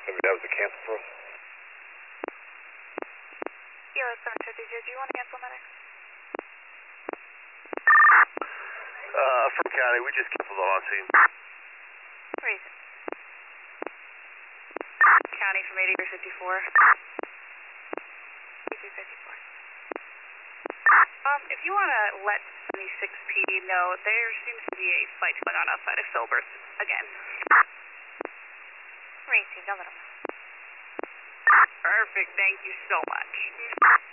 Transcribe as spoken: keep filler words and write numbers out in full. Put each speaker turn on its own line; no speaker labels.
Maybe that was a cancel for us.
Kilo seven fifty-two, do you want to cancel medic?
Uh, from County, we just canceled the on scene.
Reason. County from eighty-three fifty-four. eighty-three fifty-four. Um, if you want to let seventy-six P know, there seems to be a fight going on outside of Filbert again. Received, I'll let them know. Perfect, thank you so much.